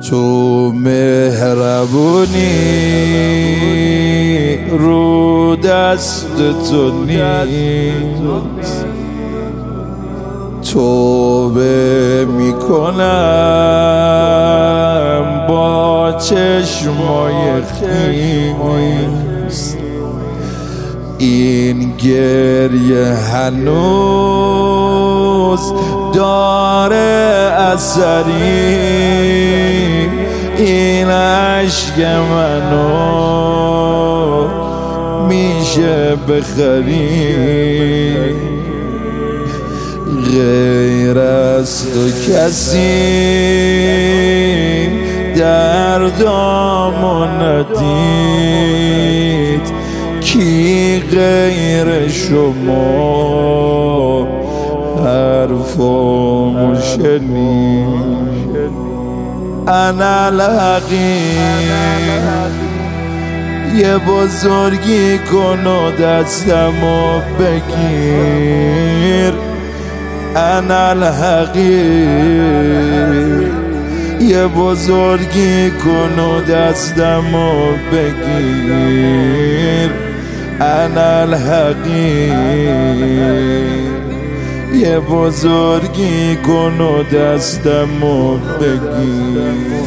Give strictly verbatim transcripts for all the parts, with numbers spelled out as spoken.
تو مهربونی رو دست تو نیست، توبه میکنم با چشمای خیس، این گریه هنوز داره اثری، این عشق منو میشه بخری، غیر از تو کسی دردامو ندید، کی غیر شما حرفامو شنید. انا الحقیر یه بزرگی کن و دستمو بگیر، انا الحقیر یه بزرگی کن و دستمو بگیر، انا الحقیر یه بزرگی کن و دستمو بگیر.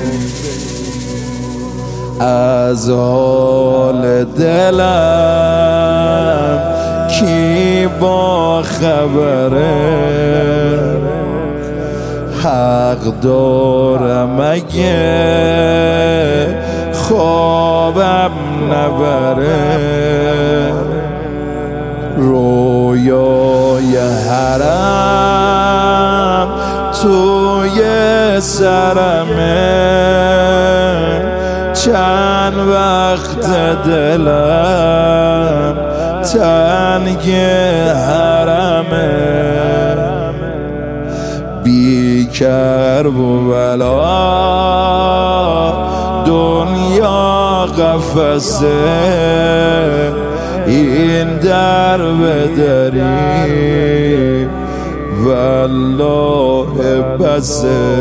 از حال دلم کی با خبره، حق دارم اگه خوابم نبره، رویای حرم توی سرمه، چند وقت دلم تنگ حرمه، بی کرب و بلا دنیا قفسه، این در بدری والله بسه.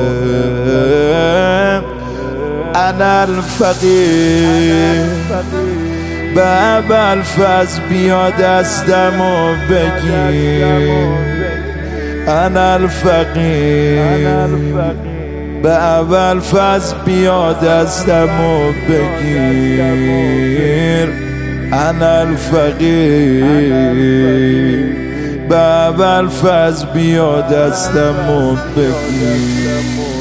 انا الفقیر باب الفز بیا دستمو بگیر، انا الفقیر باب الفز بیا دستمو بگیر، انا الفقیر باب الفز بیا دستمو بگیر.